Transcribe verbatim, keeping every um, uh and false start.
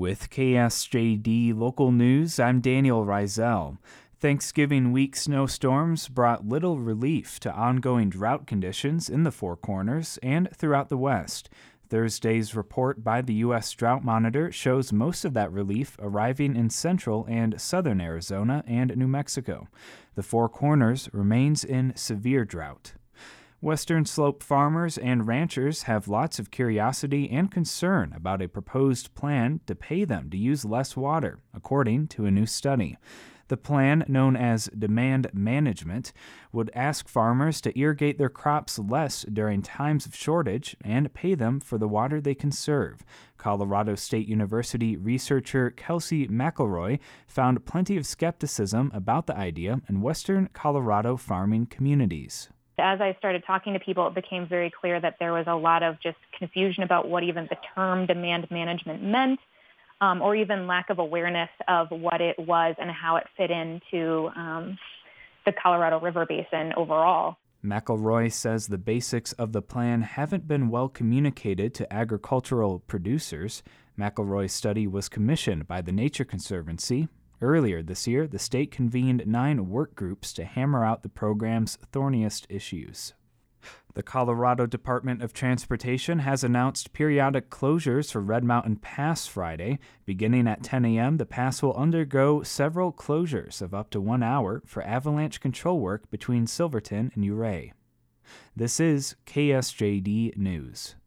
With K S J D Local News, I'm Daniel Reisel. Thanksgiving week snowstorms brought little relief to ongoing drought conditions in the Four Corners and throughout the West. Thursday's report by the U S Drought Monitor shows most of that relief arriving in central and southern Arizona and New Mexico. The Four Corners remains in severe drought. Western Slope farmers and ranchers have lots of curiosity and concern about a proposed plan to pay them to use less water, according to a new study. The plan, known as demand management, would ask farmers to irrigate their crops less during times of shortage and pay them for the water they conserve. Colorado State University researcher Kelsey McElroy found plenty of skepticism about the idea in western Colorado farming communities. As I started talking to people, it became very clear that there was a lot of just confusion about what even the term demand management meant, um, or even lack of awareness of what it was and how it fit into um, the Colorado River Basin overall. McElroy says the basics of the plan haven't been well communicated to agricultural producers. McElroy's study was commissioned by the Nature Conservancy. Earlier this year, the state convened nine work groups to hammer out the program's thorniest issues. The Colorado Department of Transportation has announced periodic closures for Red Mountain Pass Friday. Beginning at ten a.m., the pass will undergo several closures of up to one hour for avalanche control work between Silverton and Ouray. This is K S J D News.